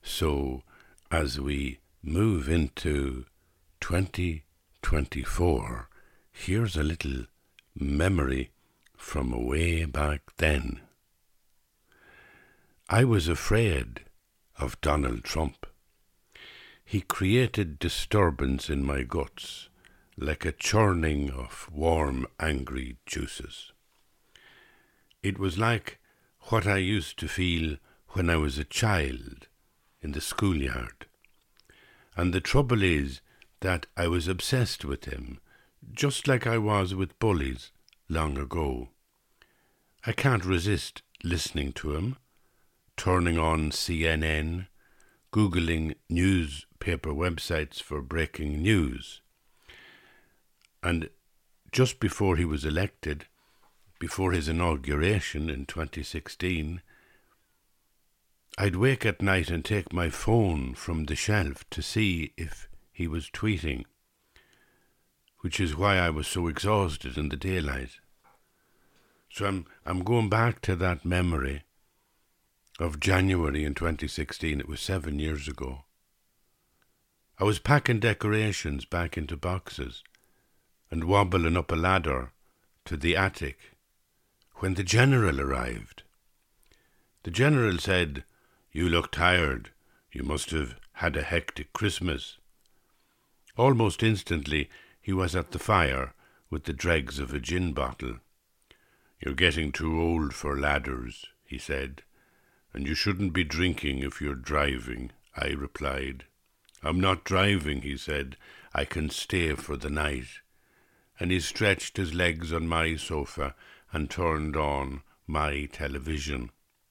So as we move into 2024, here's a little memory from way back then. I was afraid of Donald Trump. He created disturbance in my guts, like a churning of warm, angry juices. It was like what I used to feel when I was a child in the schoolyard. And the trouble is that I was obsessed with him, just like I was with bullies long ago. I can't resist listening to him, turning on CNN, Googling newspaper websites for breaking news. And just before he was elected, before his inauguration in 2016, I'd wake at night and take my phone from the shelf to see if he was tweeting, which is why I was so exhausted in the daylight. So I'm going back to that memory of January in 2016. It was 7 years ago. I was packing decorations back into boxes and wobbling up a ladder to the attic when the general arrived. The general said, "You look tired. You must have had a hectic Christmas." Almost instantly, he was at the fire with the dregs of a gin bottle. "You're getting too old for ladders," he said, "and you shouldn't be drinking if you're driving," I replied. "I'm not driving," he said. "I can stay for the night." And he stretched his legs on my sofa and turned on my television.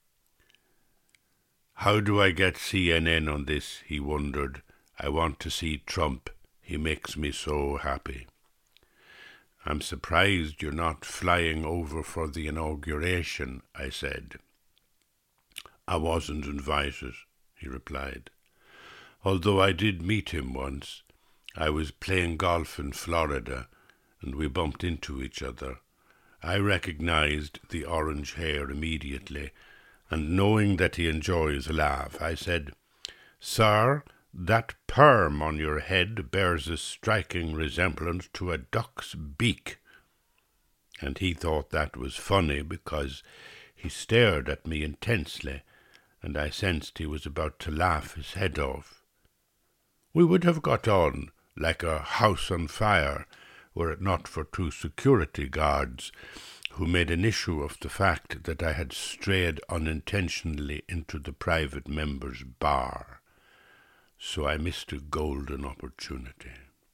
"How do I get CNN on this?" he wondered. "I want to see Trump. He makes me so happy." "I'm surprised you're not flying over for the inauguration," I said. "I wasn't invited," he replied. "Although I did meet him once. I was playing golf in Florida, and we bumped into each other. I recognized the orange hair immediately, and knowing that he enjoys a laugh, I said, 'Sir, that perm on your head bears a striking resemblance to a duck's beak.' And he thought that was funny because he stared at me intensely, and I sensed he was about to laugh his head off. We would have got on like a house on fire were it not for two security guards who made an issue of the fact that I had strayed unintentionally into the private members' bar. So I missed a golden opportunity.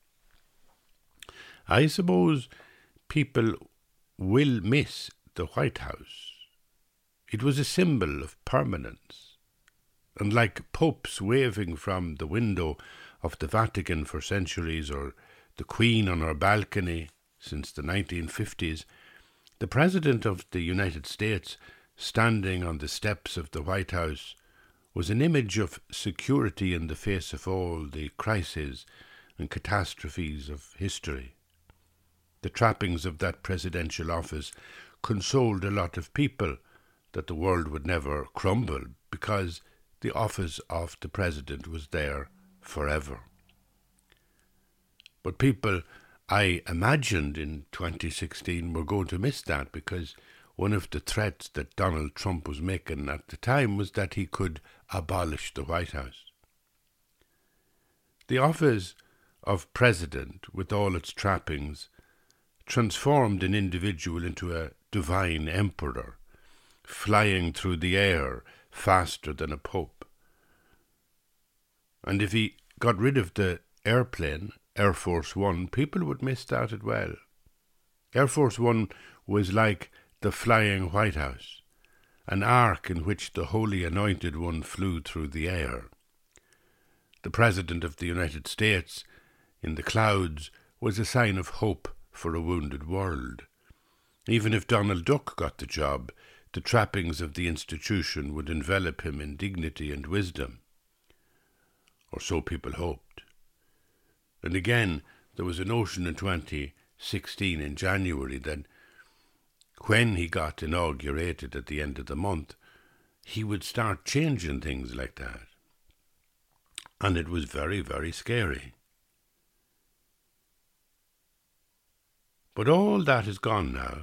I suppose people will miss the White House. It was a symbol of permanence, and like popes waving from the window of the Vatican for centuries, or the Queen on her balcony since the 1950s, the President of the United States standing on the steps of the White House was an image of security in the face of all the crises and catastrophes of history. The trappings of that presidential office consoled a lot of people that the world would never crumble because the office of the president was there forever. But people, I imagined in 2016, were going to miss that because one of the threats that Donald Trump was making at the time was that he could abolish the White House. The office of president, with all its trappings, transformed an individual into a divine emperor, flying through the air faster than a pope. And if he got rid of the airplane, Air Force One, people would miss that as well. Air Force One was like the flying White House, an ark in which the Holy Anointed One flew through the air. The President of the United States in the clouds was a sign of hope for a wounded world. Even if Donald Duck got the job, the trappings of the institution would envelop him in dignity and wisdom. Or so people hoped. And again, there was a notion in 2016 in January that when he got inaugurated at the end of the month, he would start changing things like that. And it was very, very scary. But all that is gone now.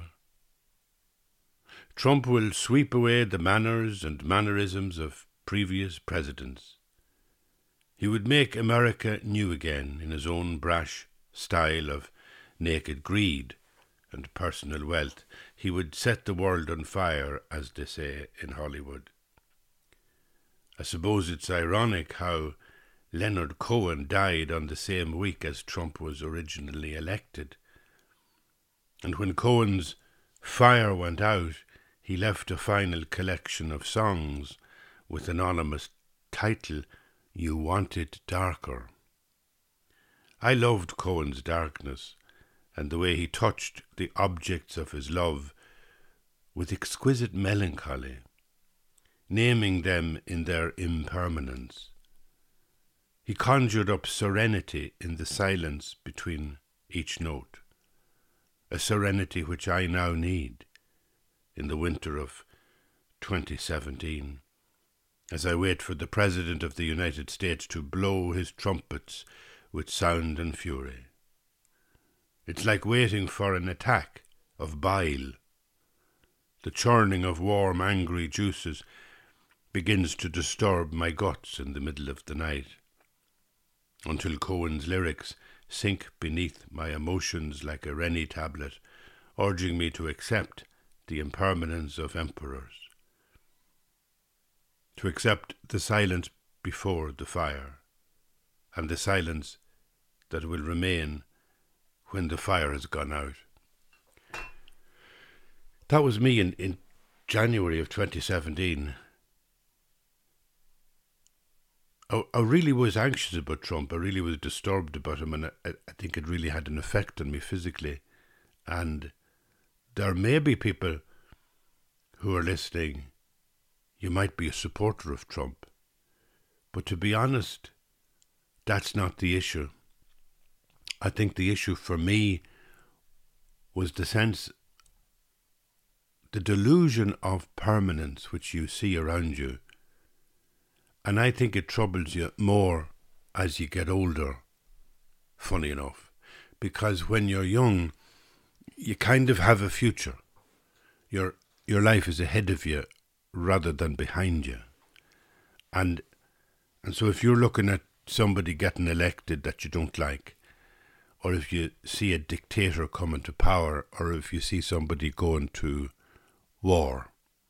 Trump will sweep away the manners and mannerisms of previous presidents. He would make America new again in his own brash style of naked greed and personal wealth. He would set the world on fire, as they say in Hollywood. I suppose it's ironic how Leonard Cohen died on the same week as Trump was originally elected. And when Cohen's fire went out, he left a final collection of songs with anonymous title, You Want It Darker. I loved Cohen's darkness and the way he touched the objects of his love with exquisite melancholy, naming them in their impermanence. He conjured up serenity in the silence between each note, a serenity which I now need in the winter of 2017, as I wait for the President of the United States to blow his trumpets with sound and fury. It's like waiting for an attack of bile. The churning of warm, angry juices begins to disturb my guts in the middle of the night, until Cohen's lyrics sink beneath my emotions like a Rennie tablet, urging me to accept the impermanence of emperors, to accept the silence before the fire, and the silence that will remain when the fire has gone out. That was me in January of 2017. I really was anxious about Trump. I really was disturbed about him, and I think it really had an effect on me physically. And there may be people who are listening, you might be a supporter of Trump. But to be honest, that's not the issue. I think the issue for me was the sense, the delusion of permanence which you see around you. And I think it troubles you more as you get older, funny enough. Because when you're young, you kind of have a future. Your life is ahead of you rather than behind you. And so if you're looking at somebody getting elected that you don't like, or if you see a dictator coming to power, or if you see somebody going to war,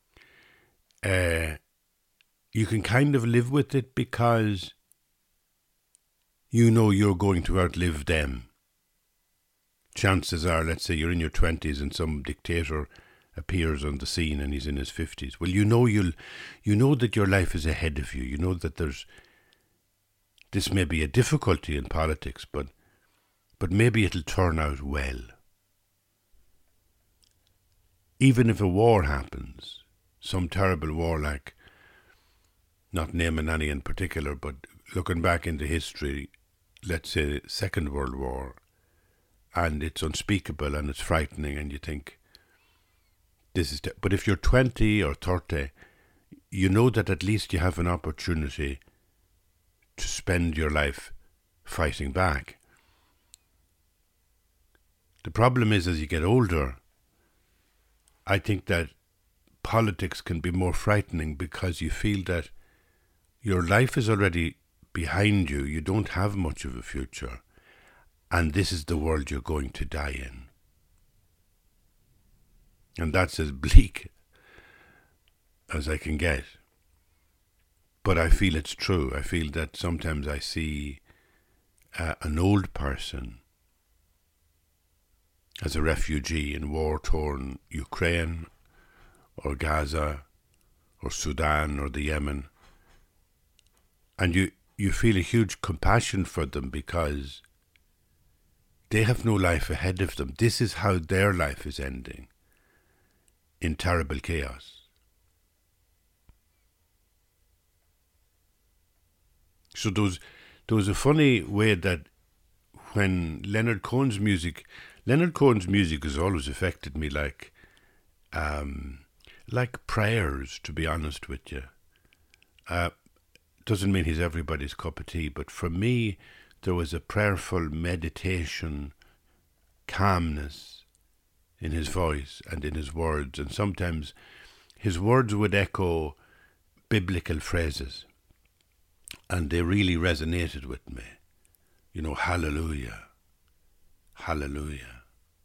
you can kind of live with it because you know you're going to outlive them. Chances are, let's say you're in your 20s and some dictator appears on the scene and he's in his 50s. Well, you know that your life is ahead of you. You know that this may be a difficulty in politics, but maybe it'll turn out well. Even if a war happens, some terrible war, like, not naming any in particular, but looking back into history, let's say Second World War, and it's unspeakable and it's frightening, and you think, but if you're 20 or 30, you know that at least you have an opportunity to spend your life fighting back. The problem is, as you get older, I think that politics can be more frightening because you feel that your life is already behind you, you don't have much of a future, and this is the world you're going to die in. And that's as bleak as I can get. But I feel it's true. I feel that sometimes I see an old person as a refugee in war-torn Ukraine or Gaza or Sudan or the Yemen. And you feel a huge compassion for them because they have no life ahead of them. This is how their life is ending, in terrible chaos. So there was a funny way that when Leonard Cohen's music has always affected me like prayers, to be honest with you. doesn't mean he's everybody's cup of tea, but for me, there was a prayerful meditation, calmness in his voice and in his words. And sometimes his words would echo biblical phrases, and they really resonated with me. You know, hallelujah, hallelujah.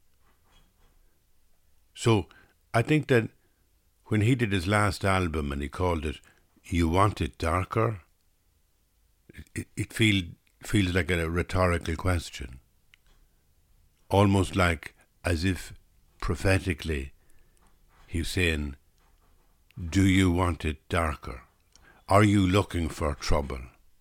So I think that when he did his last album and he called it You Want It Darker, it feels like a rhetorical question. Almost like as if prophetically he's saying, do you want it darker? Are you looking for trouble?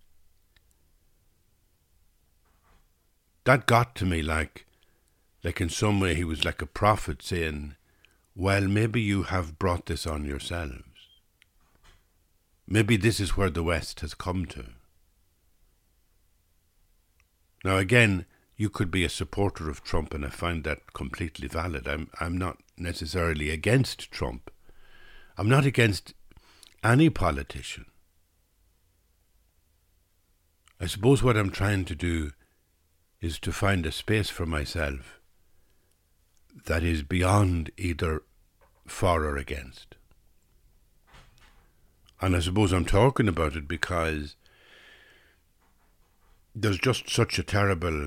That got to me like in some way he was like a prophet saying, well, maybe you have brought this on yourselves. Maybe this is where the West has come to. Now again, you could be a supporter of Trump, and I find that completely valid. I'm not necessarily against Trump. I'm not against any politician. I suppose what I'm trying to do is to find a space for myself that is beyond either for or against. And I suppose I'm talking about it because there's such a terrible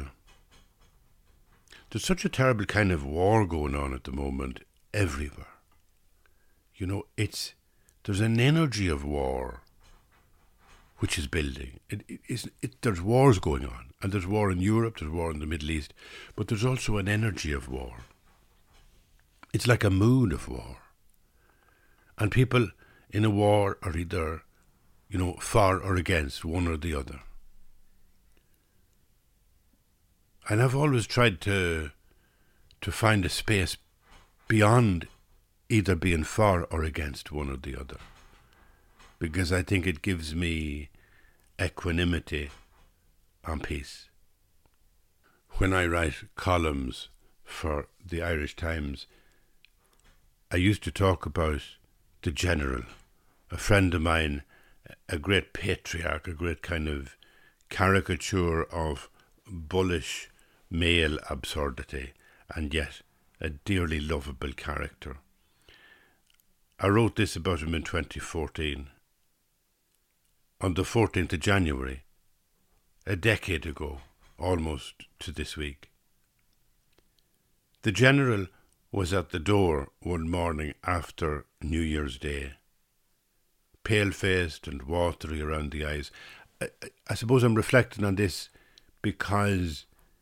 kind of war going on at the moment everywhere. You know, there's an energy of war which is building. There's wars going on, and there's war in Europe, there's war in the Middle East, but there's also an energy of war. It's like a mood of war. And people in a war are either, you know, for or against one or the other. And I've always tried to find a space beyond either being for or against one or the other, because I think it gives me equanimity and peace. When I write columns for the Irish Times, I used to talk about the general, a friend of mine, a great patriarch, a great kind of caricature of bullish male absurdity, and yet a dearly lovable character. I wrote this about him in 2014. On the 14th of January, a decade ago, almost to this week. The general was at the door one morning after New Year's Day, pale-faced and watery around the eyes. I suppose I'm reflecting on this because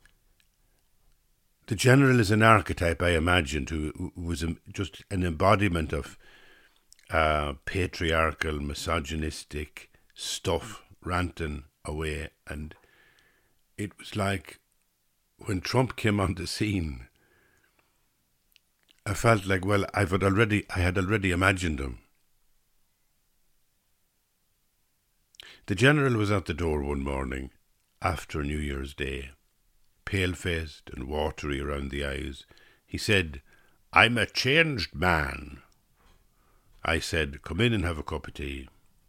the general is an archetype, I imagined, who was just an embodiment of patriarchal, misogynistic stuff ranting away. And it was like when Trump came on the scene, I felt like, well, I had already imagined him. The general was at the door one morning after New Year's Day, pale-faced and watery around the eyes. He said, "I'm a changed man." I said, "Come in and have a cup of tea."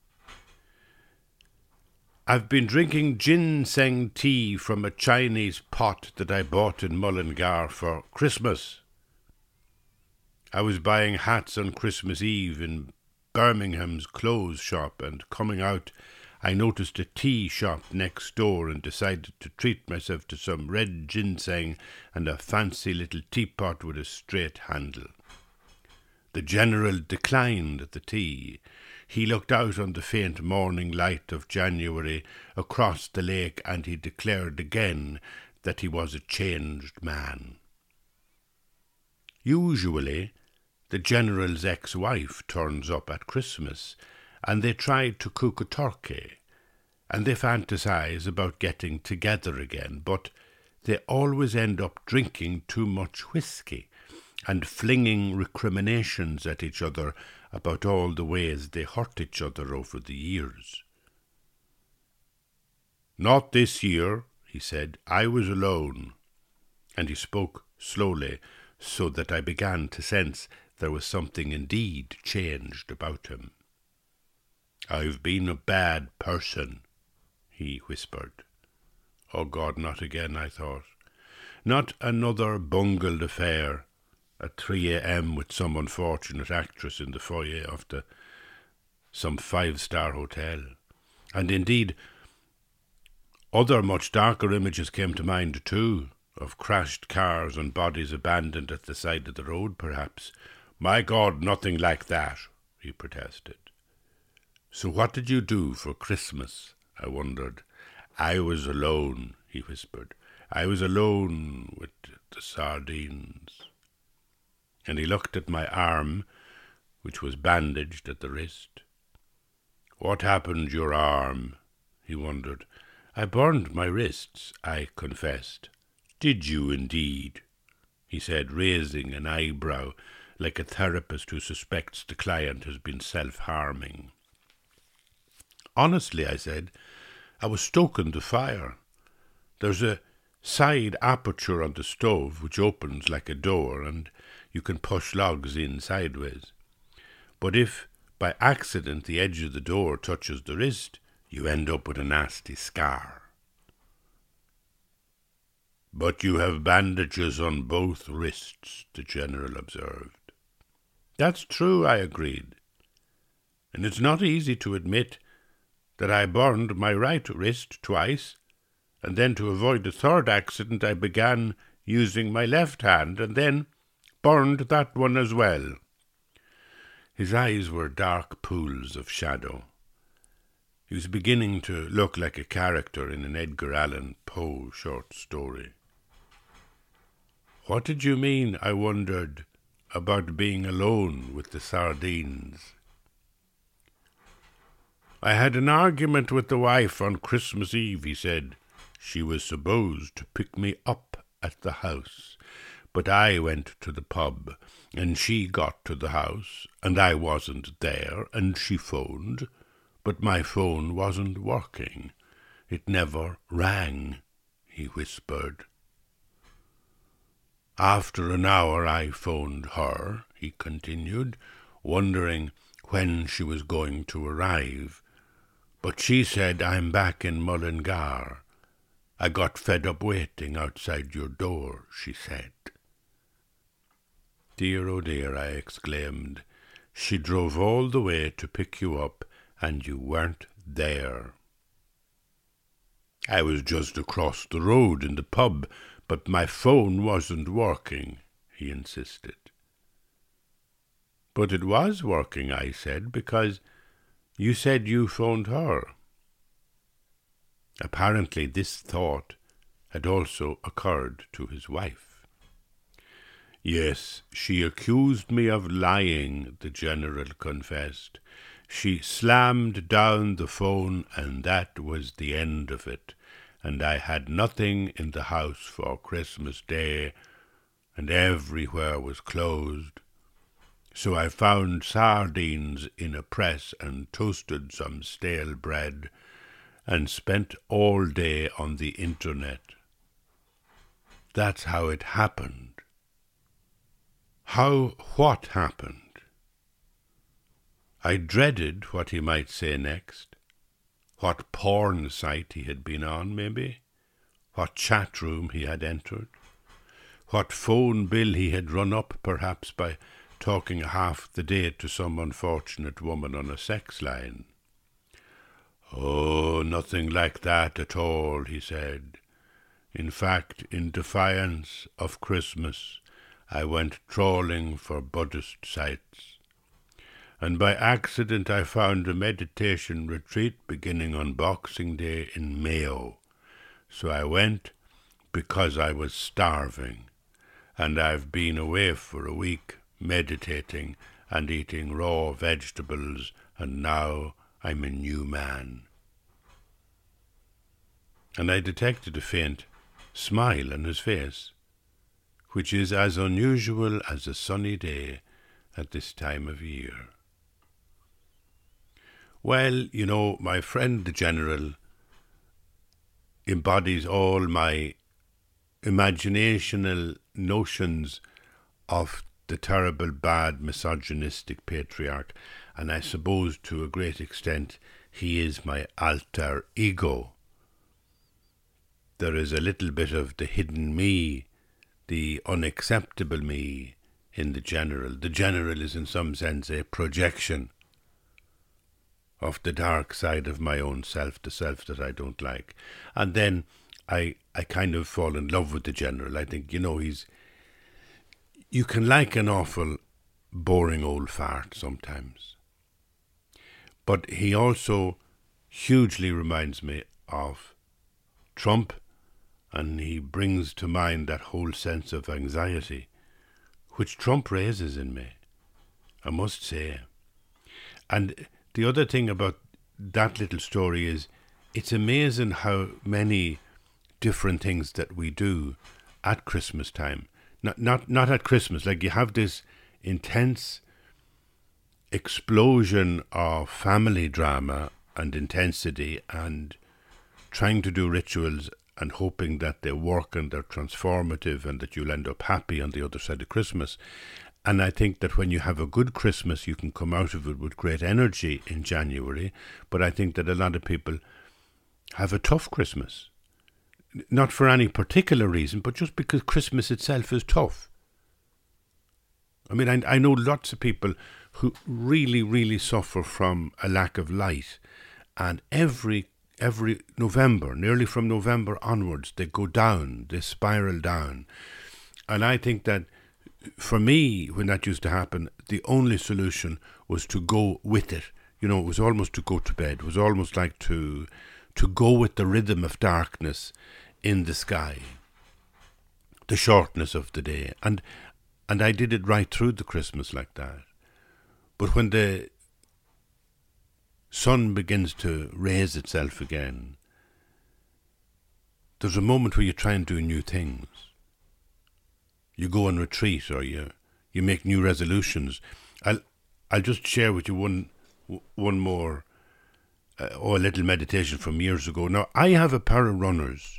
"I've been drinking ginseng tea from a Chinese pot that I bought in Mullingar for Christmas. I was buying hats on Christmas Eve in Birmingham's clothes shop, and coming out I noticed a tea shop next door and decided to treat myself to some red ginseng and a fancy little teapot with a straight handle." The general declined the tea. He looked out on the faint morning light of January across the lake, and he declared again that he was a changed man. Usually, the general's ex-wife turns up at Christmas, and they try to cook a turkey, and they fantasize about getting together again, but they always end up drinking too much whiskey and flinging recriminations at each other about all the ways they hurt each other over the years. "Not this year," he said. "I was alone." And he spoke slowly, so that I began to sense there was something indeed changed about him. "I've been a bad person," he whispered. Oh God, not again, I thought. Not another bungled affair at 3 a.m. with some unfortunate actress in the foyer of some five-star hotel. And indeed, other much darker images came to mind too, of crashed cars and bodies abandoned at the side of the road, perhaps. "My God, nothing like that," he protested. "So what did you do for Christmas?" I wondered. "I was alone," he whispered. "I was alone with the sardines." And he looked at my arm, which was bandaged at the wrist. "What happened to your arm?" he wondered. "I burned my wrists," I confessed. "Did you indeed?" he said, raising an eyebrow like a therapist who suspects the client has been self-harming. "Honestly," I said, "I was stoking the fire. There's a side aperture on the stove which opens like a door, and you can push logs in sideways. But if by accident the edge of the door touches the wrist, you end up with a nasty scar." "But you have bandages on both wrists," the General observed. "That's true," I agreed. "And it's not easy to admit that I burned my right wrist twice, and then to avoid the third accident I began using my left hand, and then burned that one as well." His eyes were dark pools of shadow. He was beginning to look like a character in an Edgar Allan Poe short story. "What did you mean," I wondered, "about being alone with the sardines?" "I had an argument with the wife on Christmas Eve," he said. "She was supposed to pick me up at the house, but I went to the pub, and she got to the house, and I wasn't there, and she phoned, but my phone wasn't working. It never rang," he whispered. "After an hour I phoned her," he continued, wondering when she was going to arrive. "But she said, 'I'm back in Mullingar. I got fed up waiting outside your door,' she said." "Dear, oh dear," I exclaimed. "She drove all the way to pick you up, and you weren't there." "I was just across the road in the pub, but my phone wasn't working," he insisted. "But it was working," I said, "because you said you phoned her." Apparently this thought had also occurred to his wife. "Yes, she accused me of lying," the General confessed. "She slammed down the phone, and that was the end of it. And I had nothing in the house for Christmas Day, and everywhere was closed. So I found sardines in a press and toasted some stale bread, and spent all day on the internet. That's how it happened." What happened? I dreaded what he might say next. What porn site he had been on, maybe. What chat room he had entered. What phone bill he had run up, perhaps, by talking half the day to some unfortunate woman on a sex line. "Oh, nothing like that at all," he said. "In fact, in defiance of Christmas, I went trawling for Buddhist sites. And by accident I found a meditation retreat beginning on Boxing Day in Mayo. So I went because I was starving. And I've been away for a week, meditating and eating raw vegetables, and now I'm a new man." And I detected a faint smile on his face, which is as unusual as a sunny day at this time of year. Well, you know, my friend the General embodies all my imaginational notions of the terrible, bad, misogynistic patriarch. and I suppose to a great extent he is my alter ego. There is a little bit of the hidden me, the unacceptable me in the general. The general is in some sense a projection of the dark side of my own self, the self that I don't like. And then I kind of fall in love with the general. I think, you can like an awful boring old fart sometimes. But he also hugely reminds me of Trump, and he brings to mind that whole sense of anxiety which Trump raises in me, I must say. And the other thing about that little story is it's amazing how many different things that we do at Christmas time. Not at Christmas, like you have this intense explosion of family drama and intensity and trying to do rituals and hoping that they work and they're transformative and that you'll end up happy on the other side of Christmas. And I think that when you have a good Christmas, you can come out of it with great energy in January. But I think that a lot of people have a tough Christmas. Not for any particular reason, but just because Christmas itself is tough. I mean, I know lots of people who really, really suffer from a lack of light. And every November, nearly from November onwards, they go down, they spiral down. And I think that for me, when that used to happen, the only solution was to go with it. It was almost to go to bed. It was almost like to go with the rhythm of darkness in the sky, the shortness of the day. And I did it right through the Christmas like that. But when the sun begins to raise itself again, there's a moment where you try and do new things. You go on retreat, or you make new resolutions. I'll just share with you one more, a little meditation from years ago. Now, I have a pair of runners,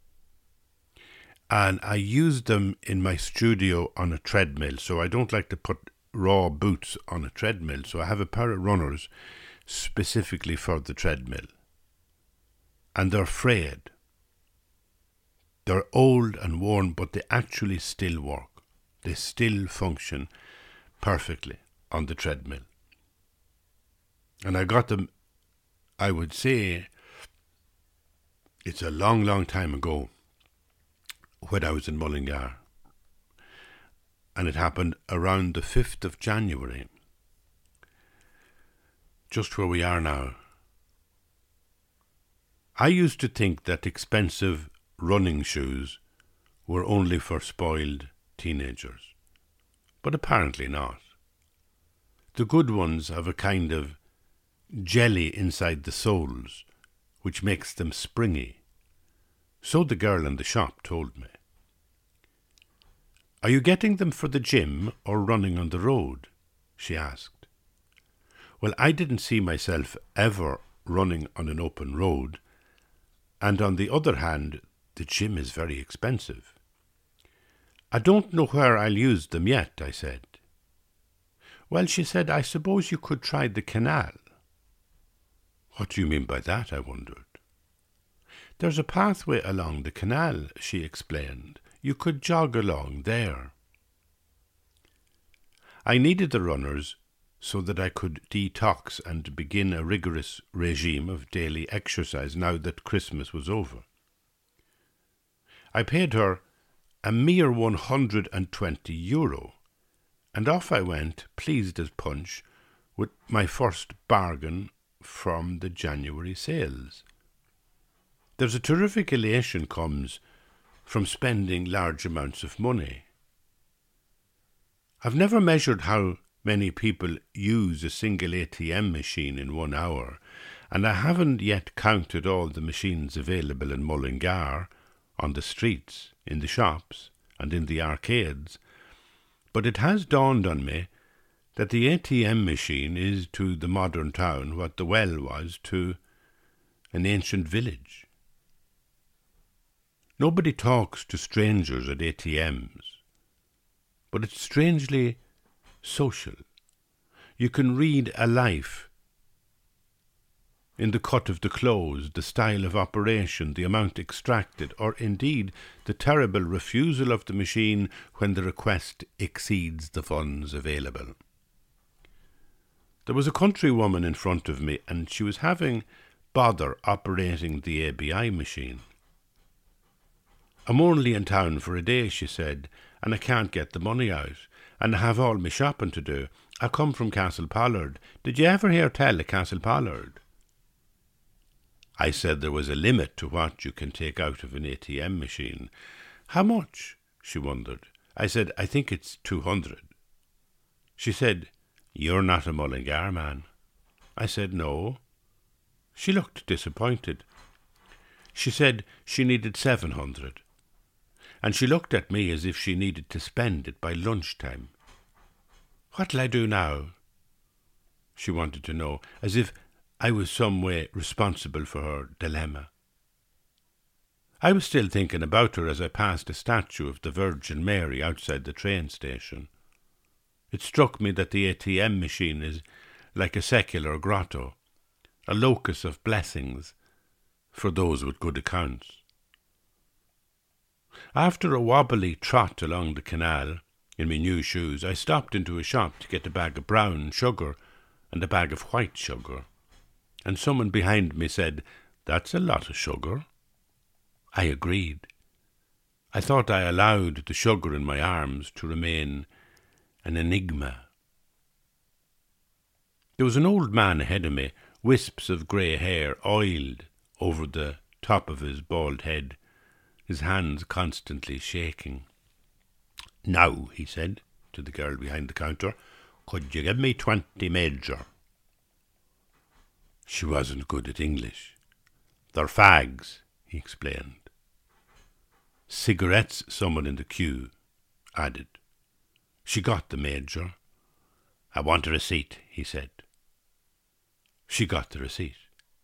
and I use them in my studio on a treadmill. So I don't like to put raw boots on a treadmill. So I have a pair of runners specifically for the treadmill. And they're frayed. They're old and worn, but they actually still work. They still function perfectly on the treadmill. And I got them, I would say, it's a long, long time ago when I was in Mullingar. And it happened around the 5th of January, just where we are now. I used to think that expensive running shoes were only for spoiled teenagers, but apparently not. The good ones have a kind of jelly inside the soles, which makes them springy. So the girl in the shop told me. "Are you getting them for the gym or running on the road?" she asked. Well, I didn't see myself ever running on an open road, and on the other hand, the gym is very expensive. "I don't know where I'll use them yet," I said. "Well," she said, "I suppose you could try the canal." "What do you mean by that?" I wondered. "There's a pathway along the canal," she explained. "You could jog along there." I needed the runners so that I could detox and begin a rigorous regime of daily exercise now that Christmas was over. I paid her a mere €120, and off I went, pleased as punch, with my first bargain from the January sales. There's a terrific elation comes from spending large amounts of money. I've never measured how many people use a single ATM machine in 1 hour, and I haven't yet counted all the machines available in Mullingar, on the streets, in the shops, and in the arcades, but it has dawned on me that the ATM machine is to the modern town what the well was to an ancient village. Nobody talks to strangers at ATMs, but it's strangely social. You can read a life in the cut of the clothes, the style of operation, the amount extracted, or indeed the terrible refusal of the machine when the request exceeds the funds available. There was a countrywoman in front of me, and she was having bother operating the ABI machine. "I'm only in town for a day," she said, "and I can't get the money out, and I have all my shopping to do. I come from Castlepollard. Did you ever hear tell of Castlepollard?" I said there was a limit to what you can take out of an ATM machine. "How much?" she wondered. I said, "I think it's 200. She said, "You're not a Mullingar man." I said, "No." She looked disappointed. She said she needed 700. And she looked at me as if she needed to spend it by lunchtime. "What'll I do now?" she wanted to know, as if I was some way responsible for her dilemma. I was still thinking about her as I passed a statue of the Virgin Mary outside the train station. It struck me that the ATM machine is like a secular grotto, a locus of blessings for those with good accounts. After a wobbly trot along the canal in my new shoes, I stopped into a shop to get a bag of brown sugar and a bag of white sugar, and someone behind me said, "That's a lot of sugar." I agreed. I thought I allowed the sugar in my arms to remain an enigma. There was an old man ahead of me, wisps of grey hair oiled over the top of his bald head, his hands constantly shaking. "Now," he said to the girl behind the counter, "could you give me 20 major?" She wasn't good at English. "They're fags," he explained. "Cigarettes," someone in the queue added. She got the major. "I want a receipt," he said. She got the receipt.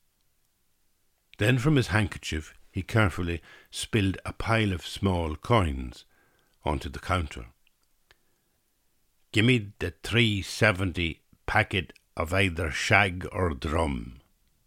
Then from his handkerchief he carefully spilled a pile of small coins onto the counter. "Gimme the 3.70 packet of either shag or drum."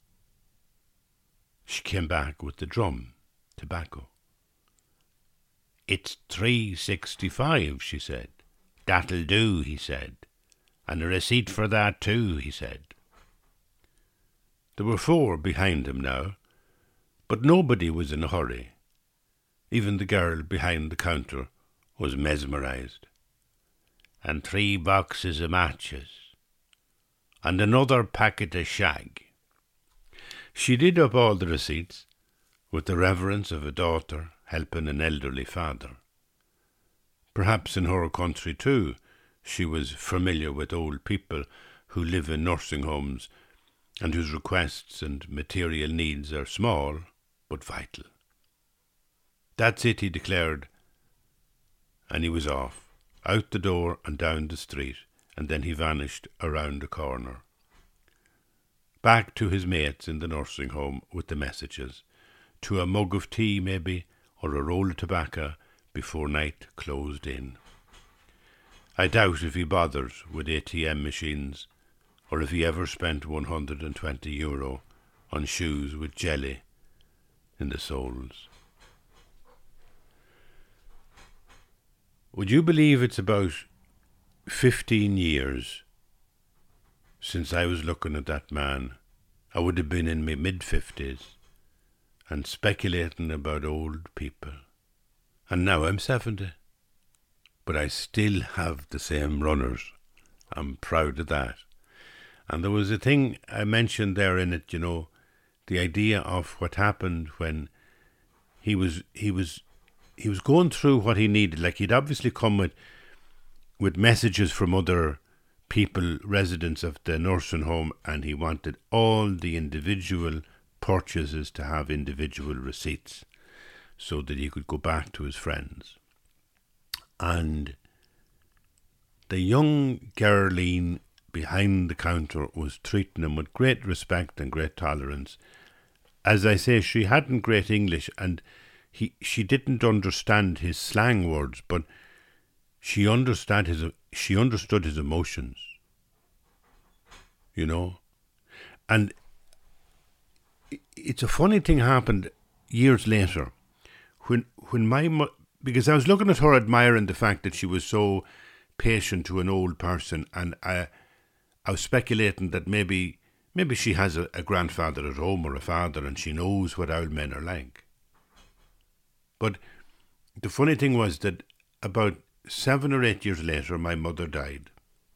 She came back with the drum, tobacco. "It's 3.65, she said. "That'll do," he said. "And a receipt for that too," he said. There were 4 behind him now, but nobody was in a hurry. Even the girl behind the counter was mesmerised. "And 3 boxes of matches. And another packet of shag." She did up all the receipts with the reverence of a daughter helping an elderly father. Perhaps in her country too she was familiar with old people who live in nursing homes and whose requests and material needs are small but vital. "That's it," he declared, and he was off, out the door and down the street, and then he vanished around a corner. Back to his mates in the nursing home with the messages, to a mug of tea maybe, or a roll of tobacco before night closed in. I doubt if he bothers with ATM machines, or if he ever spent €120 on shoes with jelly in the soles. Would you believe it's about 15 years since I was looking at that man? I would have been in my mid-50s and speculating about old people. And now I'm 70. But I still have the same runners. I'm proud of that. And there was a thing I mentioned there in it, the idea of what happened when he was going through what he needed. Like, he'd obviously come with messages from other people, residents of the nursing home, and he wanted all the individual purchases to have individual receipts so that he could go back to his friends. And the young Geraldine behind the counter was treating him with great respect and great tolerance. As I say, she hadn't great English, and she didn't understand his slang words, but she understood his emotions. you know. And it's a funny thing happened years later when because I was looking at her admiring the fact that she was so patient to an old person, and I was speculating that maybe she has a grandfather at home or a father and she knows what old men are like. But the funny thing was that about 7 or 8 years later, my mother died.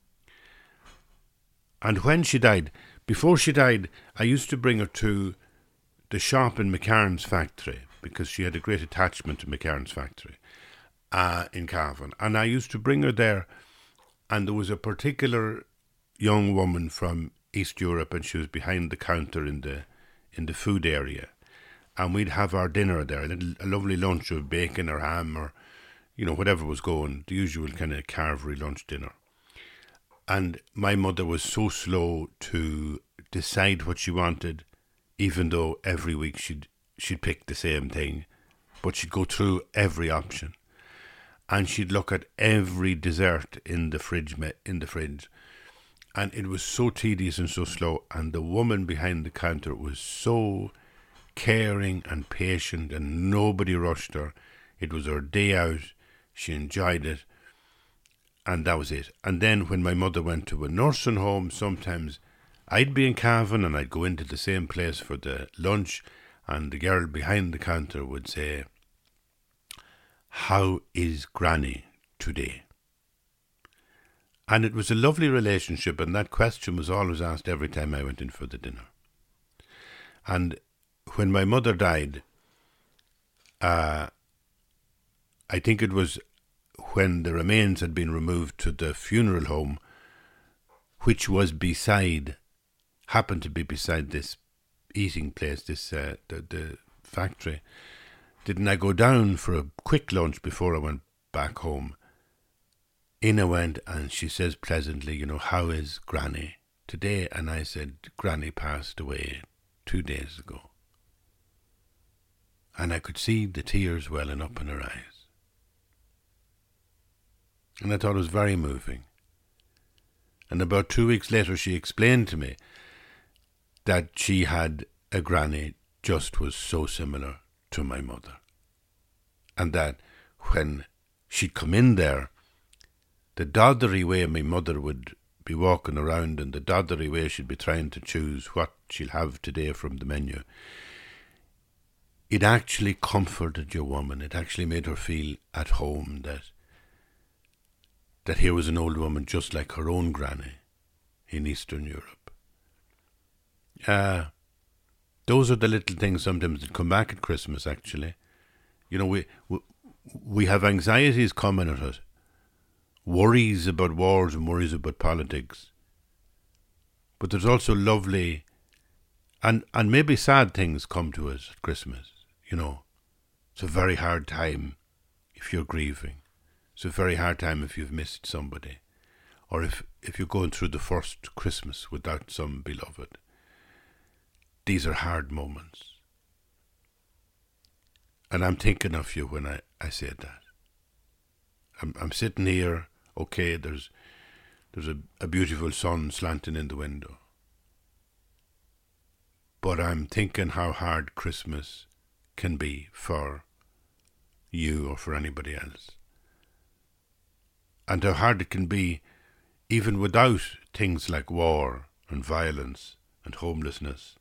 And when she died, before she died, I used to bring her to the shop in McCarn's factory because she had a great attachment to McCarn's factory in Cavan. And I used to bring her there, and there was a particular young woman from East Europe, and she was behind the counter in the food area. And we'd have our dinner there, a lovely lunch of bacon or ham or, whatever was going, the usual kind of carvery lunch dinner. And my mother was so slow to decide what she wanted, even though every week she'd pick the same thing, but she'd go through every option. And she'd look at every dessert in the fridge. And it was so tedious and so slow. And the woman behind the counter was so caring and patient, and nobody rushed her. It was her day out. She enjoyed it. And that was it. And then when my mother went to a nursing home, sometimes I'd be in Cavan and I'd go into the same place for the lunch, and the girl behind the counter would say, "How is Granny today?" And it was a lovely relationship, and that question was always asked every time I went in for the dinner. And when my mother died, I think it was when the remains had been removed to the funeral home, which was happened to be beside this eating place, the factory. Didn't I go down for a quick lunch before I went back home? In I went, and she says pleasantly, "How is Granny today?" And I said, "Granny passed away 2 days ago." And I could see the tears welling up in her eyes. And I thought it was very moving. And about 2 weeks later, she explained to me that she had a granny just was so similar to my mother. And that when she'd come in there, the doddery way my mother would be walking around, and the doddery way she'd be trying to choose what she'll have today from the menu, it actually comforted your woman. It actually made her feel at home that here was an old woman just like her own granny in Eastern Europe. Those are the little things sometimes that come back at Christmas, actually. We have anxieties coming at us, worries about wars and worries about politics. But there's also lovely and maybe sad things come to us at Christmas. It's a very hard time if you're grieving. It's a very hard time if you've missed somebody, or if you're going through the first Christmas without some beloved. These are hard moments. And I'm thinking of you when I say that. I'm sitting here, okay, there's a beautiful sun slanting in the window. But I'm thinking how hard Christmas can be for you or for anybody else. And how hard it can be even without things like war and violence and homelessness.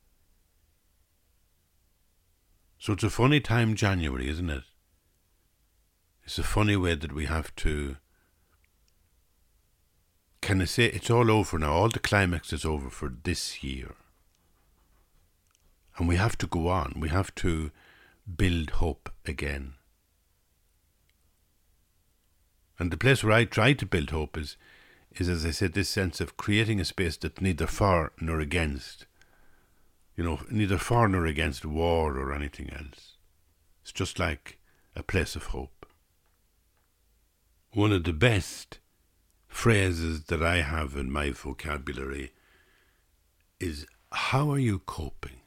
So it's a funny time, January, isn't it? It's a funny way that we have to kind of say it's all over now. All the climax is over for this year. And we have to go on. We have to build hope again. And the place where I try to build hope is, as I said, this sense of creating a space that's neither for nor against. Neither for nor against war or anything else. It's just like a place of hope. One of the best phrases that I have in my vocabulary is, "How are you coping?"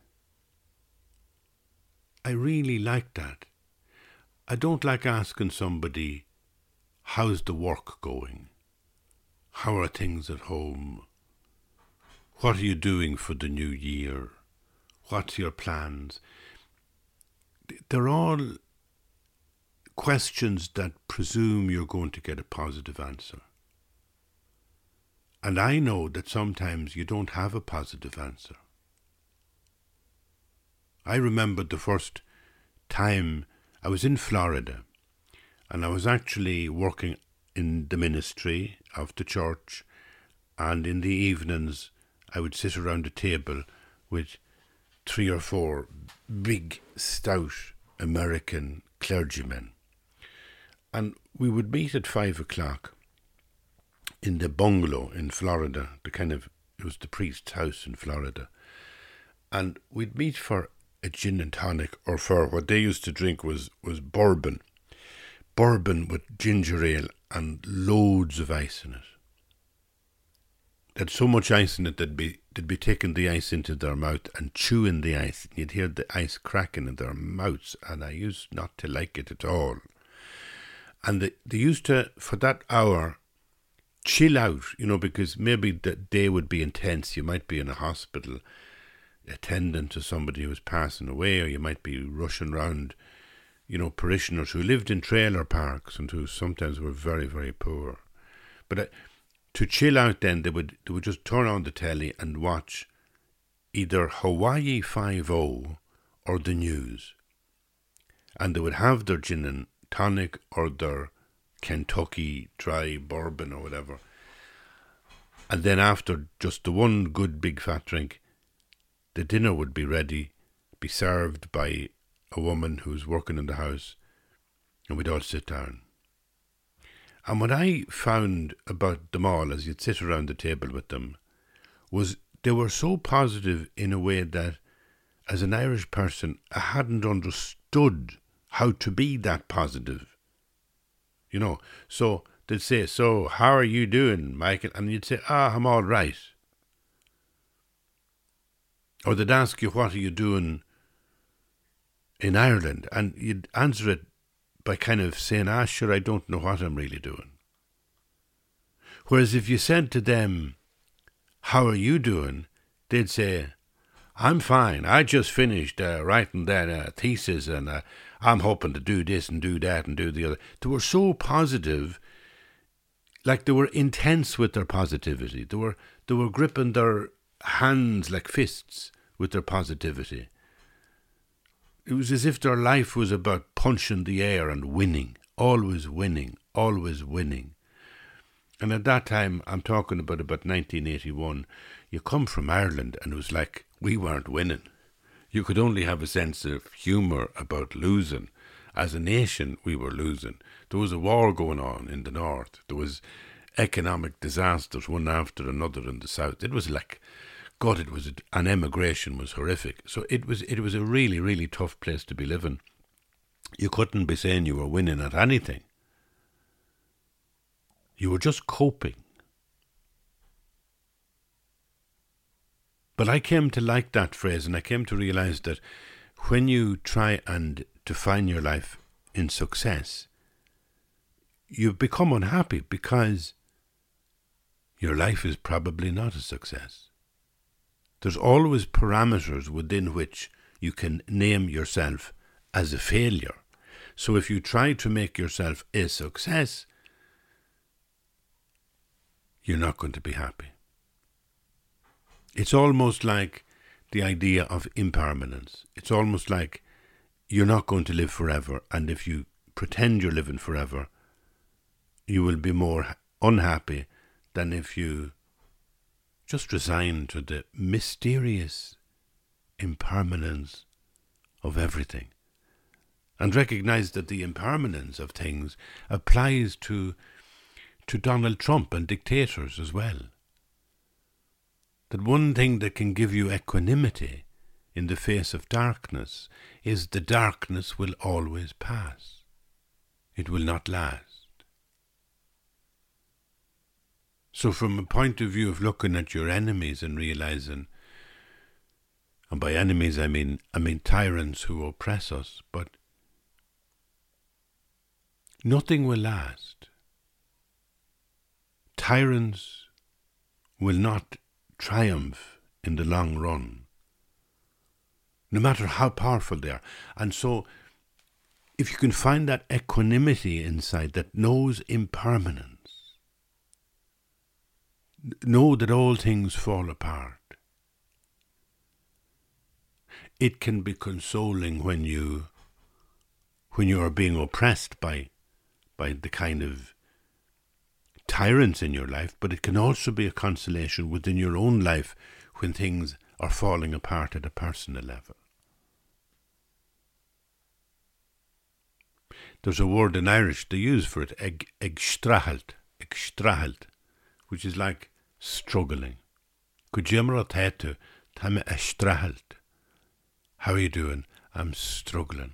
I really like that. I don't like asking somebody, "How's the work going? How are things at home? What are you doing for the new year? What's your plans? They're all questions that presume you're going to get a positive answer. And I know that sometimes you don't have a positive answer. I remember the first time I was in Florida, and I was actually working in the ministry of the church, and in the evenings I would sit around a table with 3 or 4 big, stout American clergymen. And we would meet at 5 o'clock in the bungalow in Florida, it was the priest's house in Florida. And we'd meet for a gin and tonic, or for what they used to drink was bourbon. Bourbon with ginger ale and loads of ice in it. They had so much ice in it they'd be taking the ice into their mouth and chewing the ice. You'd hear the ice cracking in their mouths, and I used not to like it at all. And they used to, for that hour, chill out, because maybe the day would be intense. You might be in a hospital attending to somebody who was passing away, or you might be rushing around, parishioners who lived in trailer parks and who sometimes were very, very poor. But to chill out then, they would just turn on the telly and watch either Hawaii 5-0 or the news. And they would have their gin and tonic or their Kentucky dry bourbon or whatever. And then after just the one good big fat drink, the dinner would be ready, be served by a woman who's working in the house, and we'd all sit down. And what I found about them all as you'd sit around the table with them was they were so positive in a way that as an Irish person I hadn't understood how to be that positive. So they'd say, "So how are you doing, Michael?" And you'd say, "I'm all right." Or they'd ask you, "What are you doing in Ireland?" And you'd answer it by kind of saying, "Sure, I don't know what I'm really doing." Whereas if you said to them, "How are you doing?" they'd say, "I'm fine. I just finished writing that thesis, and I'm hoping to do this and do that and do the other." They were so positive, like they were intense with their positivity. They were gripping their hands like fists with their positivity. It was as if their life was about punching the air and winning, always winning, always winning. And at that time, I'm talking about 1981, you come from Ireland and it was like we weren't winning. You could only have a sense of humour about losing. As a nation, we were losing. There was a war going on in the north. There was economic disasters, one after another in the south. It was like, God, and emigration was horrific. So it was a really, really tough place to be living. You couldn't be saying you were winning at anything. You were just coping. But I came to like that phrase, and I came to realise that when you try and define your life in success, you become unhappy because your life is probably not a success. There's always parameters within which you can name yourself as a failure. So if you try to make yourself a success, you're not going to be happy. It's almost like the idea of impermanence. It's almost like you're not going to live forever, and if you pretend you're living forever, you will be more unhappy than if you just resign to the mysterious impermanence of everything and recognize that the impermanence of things applies to Donald Trump and dictators as well. That one thing that can give you equanimity in the face of darkness is the darkness will always pass. It will not last. So from a point of view of looking at your enemies and realizing, and by enemies I mean tyrants who oppress us, but nothing will last. Tyrants will not triumph in the long run, no matter how powerful they are. And so, if you can find that equanimity inside that knows impermanence, know that all things fall apart, it can be consoling when you are being oppressed by the kind of tyrants in your life, but it can also be a consolation within your own life when things are falling apart at a personal level. There's a word in Irish they use for it, agstrahalt, which is like struggling. Kujimra tame agstrahalt. How are you doing? I'm struggling.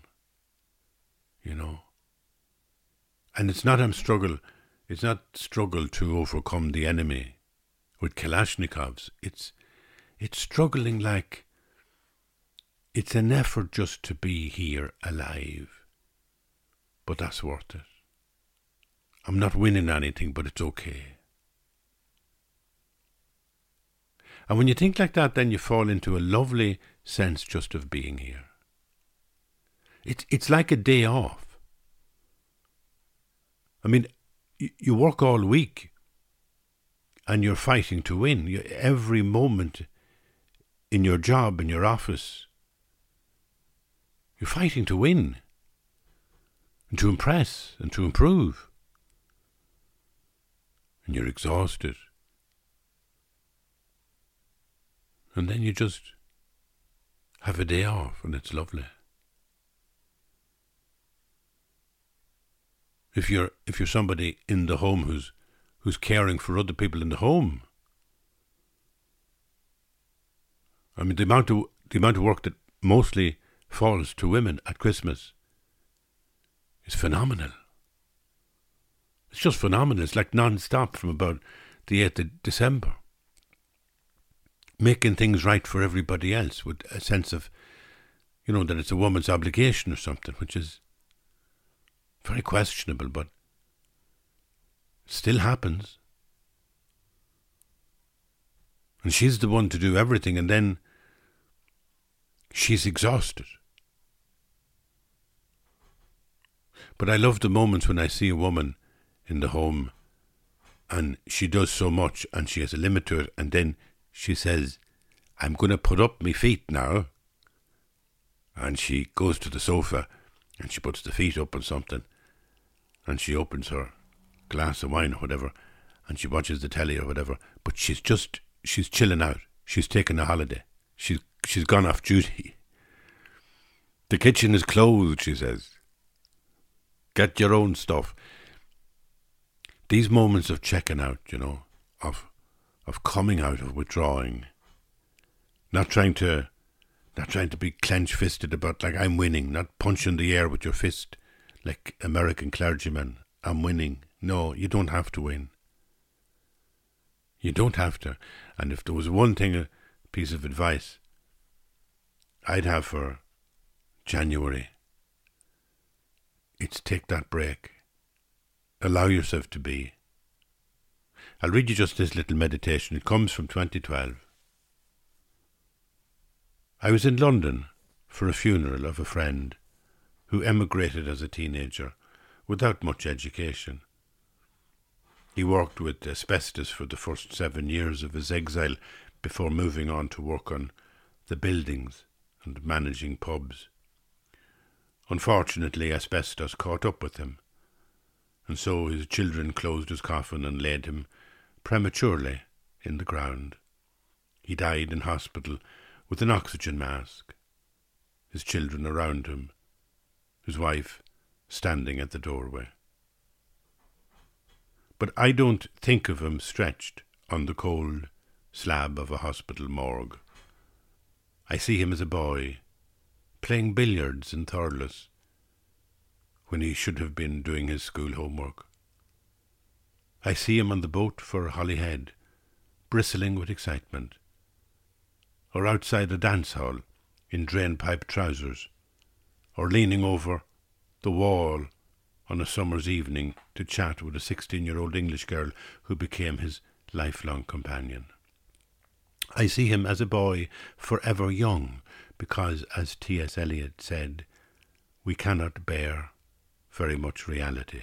And it's not struggle to overcome the enemy with Kalashnikovs. It's struggling like it's an effort just to be here alive. But that's worth it. I'm not winning anything, but it's okay. And when you think like that, then you fall into a lovely sense just of being here. It's like a day off. I mean, you work all week and you're fighting to win. Every moment in your job, in your office, you're fighting to win and to impress and to improve. And you're exhausted. And then you just have a day off and it's lovely. If you're somebody in the home who's caring for other people in the home, I mean the amount of work that mostly falls to women at Christmas is phenomenal. It's just phenomenal. It's like non-stop from about the 8th of December. Making things right for everybody else with a sense of, that it's a woman's obligation or something, which is very questionable, but it still happens. And she's the one to do everything, and then she's exhausted. But I love the moments when I see a woman in the home and she does so much and she has a limit to it, and then she says, I'm going to put up my feet now. And she goes to the sofa and she puts the feet up on something and she opens her glass of wine or whatever and she watches the telly or whatever. But she's chilling out. She's taking a holiday. She's gone off duty. The kitchen is closed, she says. Get your own stuff. These moments of checking out, of coming out of withdrawing, not trying to be clench-fisted about like I'm winning, not punching the air with your fist like American clergymen. I'm winning. No, you don't have to win. You don't have to. And if there was one thing, a piece of advice I'd have for January, it's take that break. Allow yourself to be. I'll read you just this little meditation. It comes from 2012. I was in London for a funeral of a friend who emigrated as a teenager without much education. He worked with asbestos for the first 7 years of his exile before moving on to work on the buildings and managing pubs. Unfortunately, asbestos caught up with him, and so his children closed his coffin and laid him prematurely in the ground. He died in hospital with an oxygen mask, his children around him, his wife standing at the doorway. But I don't think of him stretched on the cold slab of a hospital morgue. I see him as a boy, playing billiards in Thurles, when he should have been doing his school homework. I see him on the boat for Holyhead, bristling with excitement, or outside a dance hall in drainpipe trousers, or leaning over the wall on a summer's evening to chat with a 16-year-old English girl who became his lifelong companion. I see him as a boy forever young, because, as T.S. Eliot said, we cannot bear very much reality.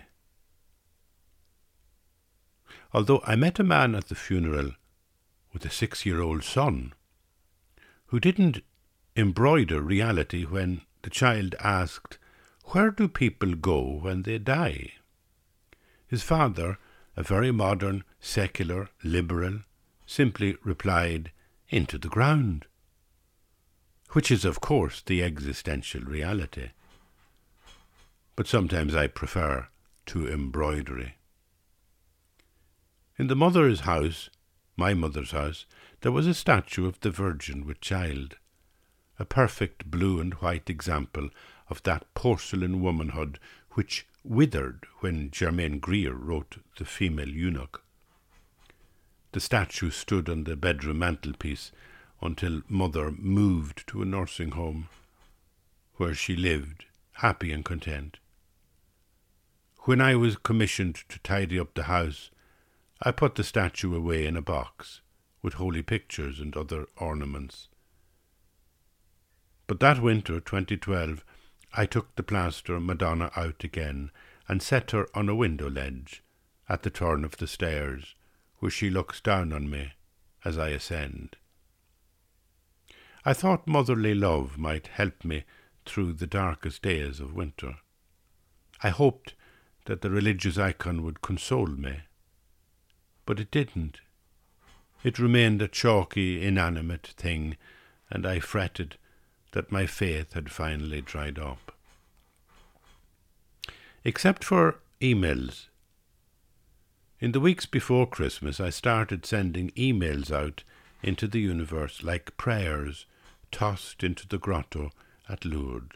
Although I met a man at the funeral with a 6-year-old son who didn't embroider reality when the child asked, "Where do people go when they die?" His father, a very modern, secular, liberal, simply replied, "Into the ground," which is, of course, the existential reality. But sometimes I prefer to embroidery. In the mother's house, my mother's house, there was a statue of the Virgin with Child, a perfect blue and white example of that porcelain womanhood which withered when Germaine Greer wrote The Female Eunuch. The statue stood on the bedroom mantelpiece until Mother moved to a nursing home, where she lived, happy and content. When I was commissioned to tidy up the house, I put the statue away in a box with holy pictures and other ornaments. But that winter, 2012, I took the plaster Madonna out again and set her on a window ledge at the turn of the stairs, where she looks down on me as I ascend. I thought motherly love might help me through the darkest days of winter. I hoped that the religious icon would console me, but it didn't. It remained a chalky, inanimate thing, and I fretted that my faith had finally dried up. Except for emails. In the weeks before Christmas, I started sending emails out into the universe like prayers tossed into the grotto at Lourdes.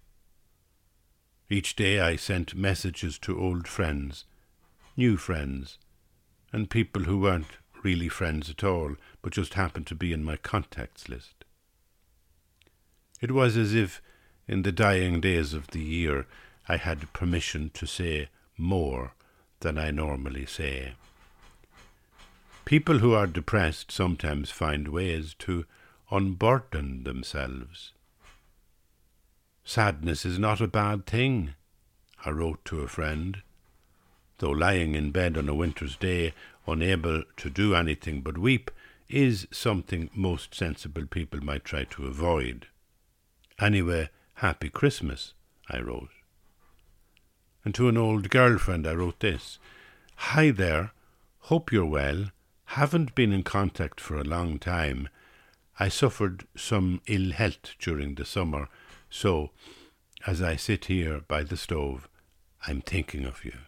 Each day I sent messages to old friends, new friends, and people who weren't really friends at all, but just happened to be in my contacts list. It was as if, in the dying days of the year, I had permission to say more than I normally say. People who are depressed sometimes find ways to unburden themselves. Sadness is not a bad thing, I wrote to a friend, though lying in bed on a winter's day, unable to do anything but weep, is something most sensible people might try to avoid. Anyway, Happy Christmas, I wrote. And to an old girlfriend I wrote this: "Hi there, hope you're well, haven't been in contact for a long time. I suffered some ill health during the summer, so, as I sit here by the stove, I'm thinking of you."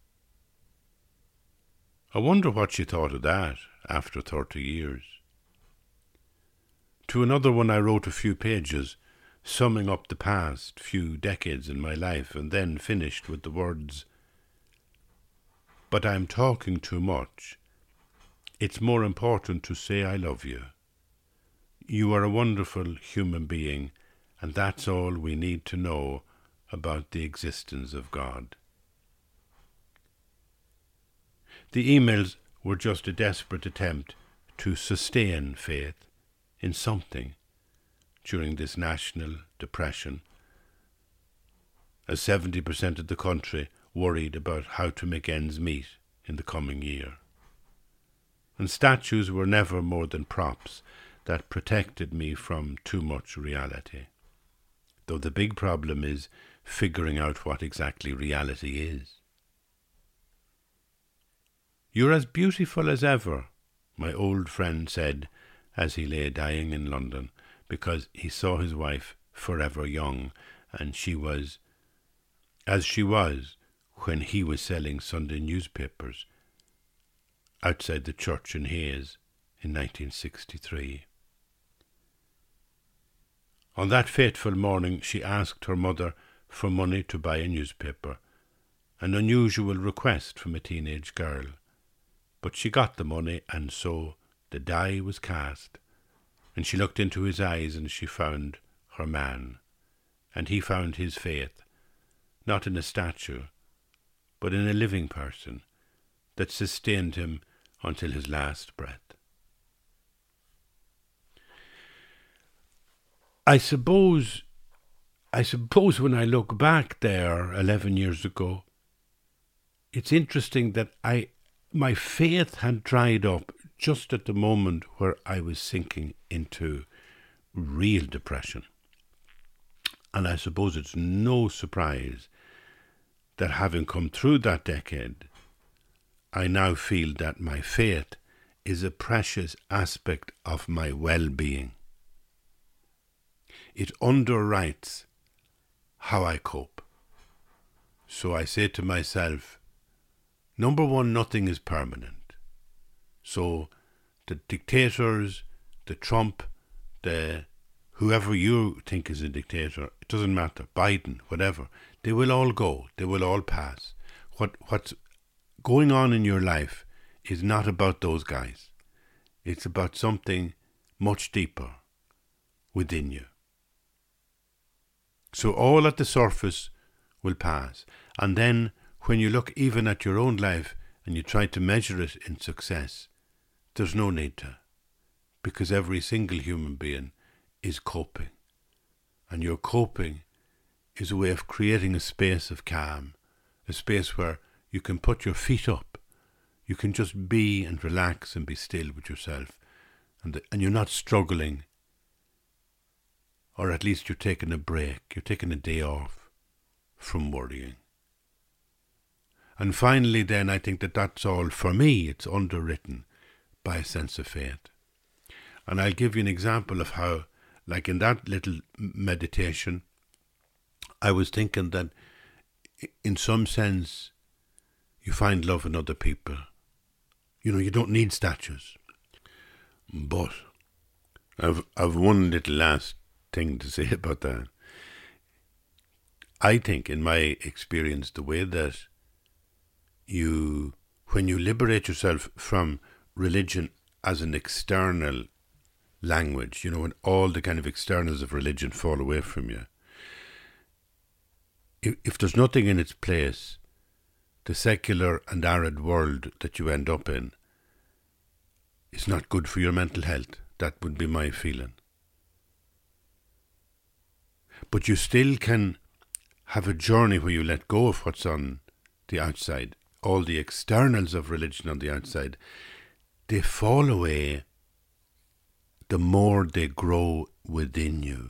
I wonder what she thought of that after 30 years. To another one I wrote a few pages, summing up the past few decades in my life, and then finished with the words, "But I'm talking too much. It's more important to say I love you. You are a wonderful human being, and that's all we need to know about the existence of God." The emails were just a desperate attempt to sustain faith in something during this national depression, as 70% of the country worried about how to make ends meet in the coming year. And statues were never more than props that protected me from too much reality, though the big problem is figuring out what exactly reality is. "You're as beautiful as ever," my old friend said as he lay dying in London, because he saw his wife forever young, and she was as she was when he was selling Sunday newspapers outside the church in Hayes in 1963. On that fateful morning she asked her mother for money to buy a newspaper, an unusual request from a teenage girl. But she got the money, and so the die was cast, and she looked into his eyes and she found her man, and he found his faith, not in a statue, but in a living person that sustained him until his last breath. I suppose when I look back there 11 years ago, it's interesting that my faith had dried up just at the moment where I was sinking into real depression. And I suppose it's no surprise that having come through that decade, I now feel that my faith is a precious aspect of my well-being. It underwrites how I cope. So I say to myself, number one, nothing is permanent. So the dictators, the Trump, the whoever you think is a dictator, it doesn't matter, Biden, whatever, they will all go, they will all pass. What's going on in your life is not about those guys. It's about something much deeper within you. So all at the surface will pass. And then when you look even at your own life and you try to measure it in success, there's no need to. Because every single human being is coping. And your coping is a way of creating a space of calm, a space where you can put your feet up. You can just be and relax and be still with yourself. And you're not struggling. Or at least you're taking a break. You're taking a day off from worrying. And finally then, I think that that's all for me. It's underwritten by a sense of faith. And I'll give you an example of how, like in that little meditation, I was thinking that in some sense, you find love in other people. You know, you don't need statues. But I've one little last thing to say about that. I think, in my experience, the way that when you liberate yourself from religion as an external language, you know, when all the kind of externals of religion fall away from you, if there's nothing in its place, the secular and arid world that you end up in is not good for your mental health. That would be my feeling. But you still can have a journey where you let go of what's on the outside. All the externals of religion on the outside, they fall away the more they grow within you.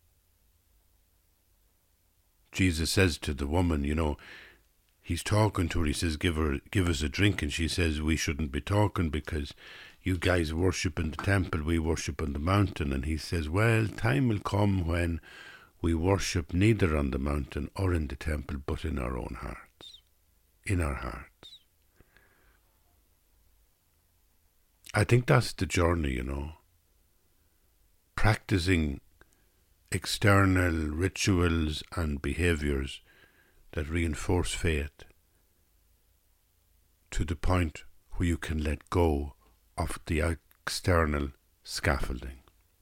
Jesus says to the woman, you know, he's talking to her, he says, give us a drink, and she says, we shouldn't be talking because you guys worship in the temple, we worship on the mountain. And he says, well, time will come when we worship neither on the mountain or in the temple, but in our own hearts. In our hearts. I think that's the journey, you know. Practicing external rituals and behaviours that reinforce faith to the point where you can let go of the external scaffolding.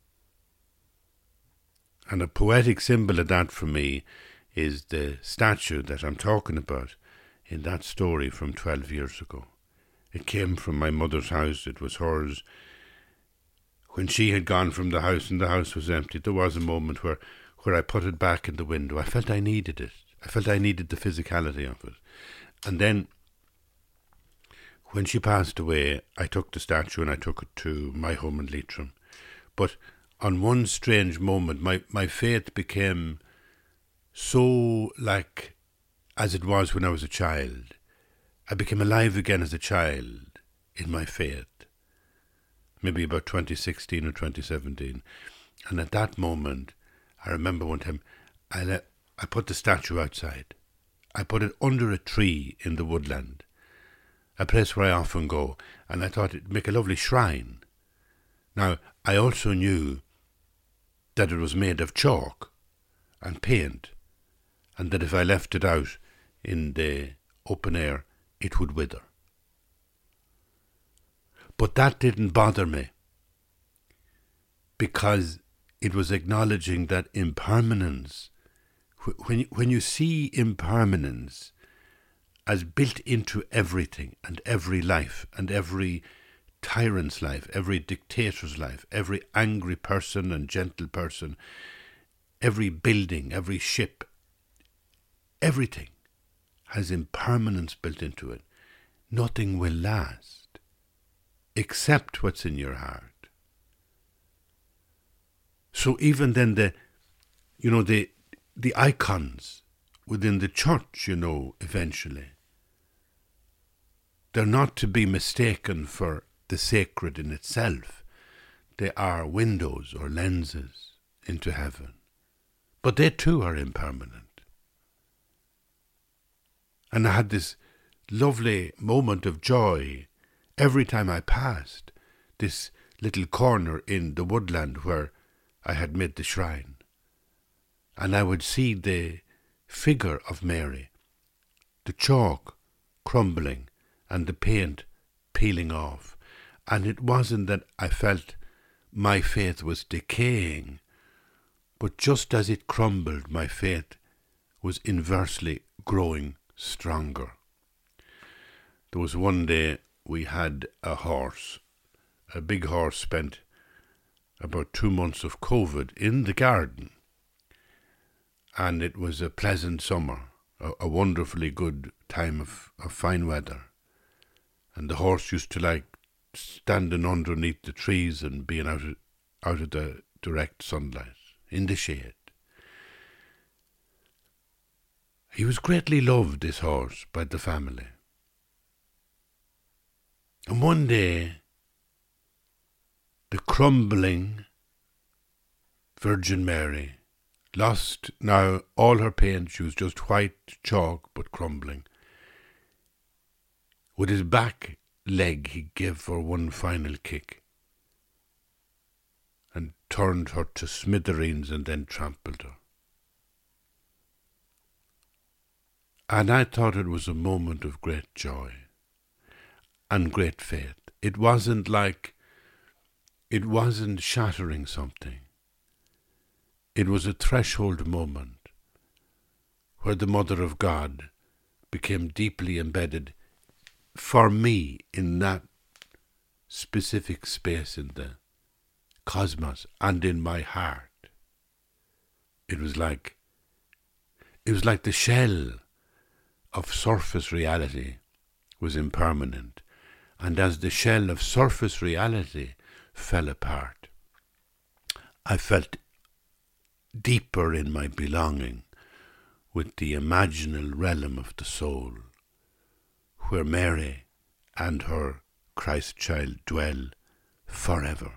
And a poetic symbol of that for me is the statue that I'm talking about in that story from 12 years ago. It came from my mother's house. It was hers. When she had gone from the house and the house was empty, there was a moment where I put it back in the window. I felt I needed it. I felt I needed the physicality of it. And then when she passed away, I took the statue and I took it to my home in Leitrim. But on one strange moment, my faith became so like as it was when I was a child. I became alive again as a child in my faith, maybe about 2016 or 2017. And at that moment, I remember one time, I put the statue outside. I put it under a tree in the woodland, a place where I often go, and I thought it'd make a lovely shrine. Now, I also knew that it was made of chalk and paint, and that if I left it out in the open air, it would wither. But that didn't bother me, because it was acknowledging that impermanence, when you see impermanence as built into everything and every life and every tyrant's life, every dictator's life, every angry person and gentle person, every building, every ship, everything has impermanence built into it. Nothing will last except what's in your heart. So even then the icons within the church, eventually, they're not to be mistaken for the sacred in itself. They are windows or lenses into heaven. But they too are impermanent. And I had this lovely moment of joy every time I passed this little corner in the woodland where I had made the shrine. And I would see the figure of Mary, the chalk crumbling and the paint peeling off. And it wasn't that I felt my faith was decaying, but just as it crumbled, my faith was inversely growing stronger. There was one day we had a horse, a big horse, spent about 2 months of COVID in the garden. And it was a pleasant summer, a wonderfully good time of fine weather. And the horse used to like standing underneath the trees and being out of the direct sunlight, in the shade. He was greatly loved, this horse, by the family. And one day, the crumbling Virgin Mary lost now all her paint. She was just white chalk, but crumbling. With his back leg, he gave her one final kick and turned her to smithereens and then trampled her. And I thought it was a moment of great joy and great faith. It wasn't shattering something. It was a threshold moment where the Mother of God became deeply embedded for me in that specific space in the cosmos and in my heart. It was like the shell of surface reality was impermanent, and as the shell of surface reality fell apart, I felt deeper in my belonging with the imaginal realm of the soul, where Mary and her Christ child dwell forever.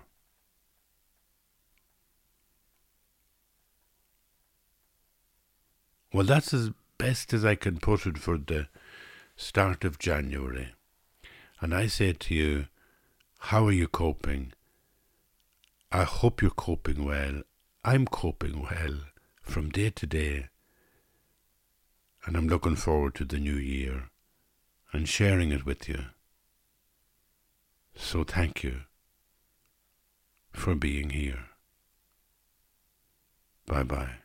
Well, that's as best as I can put it for the start of January. And I say to you, how are you coping? I hope you're coping well. I'm coping well from day to day. And I'm looking forward to the new year and sharing it with you. So thank you for being here. Bye-bye.